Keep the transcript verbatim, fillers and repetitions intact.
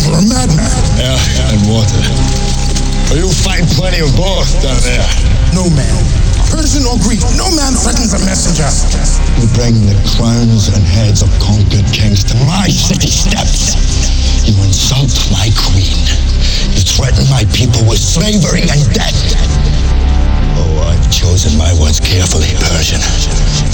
for a madman. Air and water. You'll find plenty of both down there. No man, Persian or Greek, no man threatens a messenger. You bring the crowns and heads of conquered kings to my city steps. You insult my queen. You threaten my people with slavery and death. Oh, I've chosen my words carefully, Persian.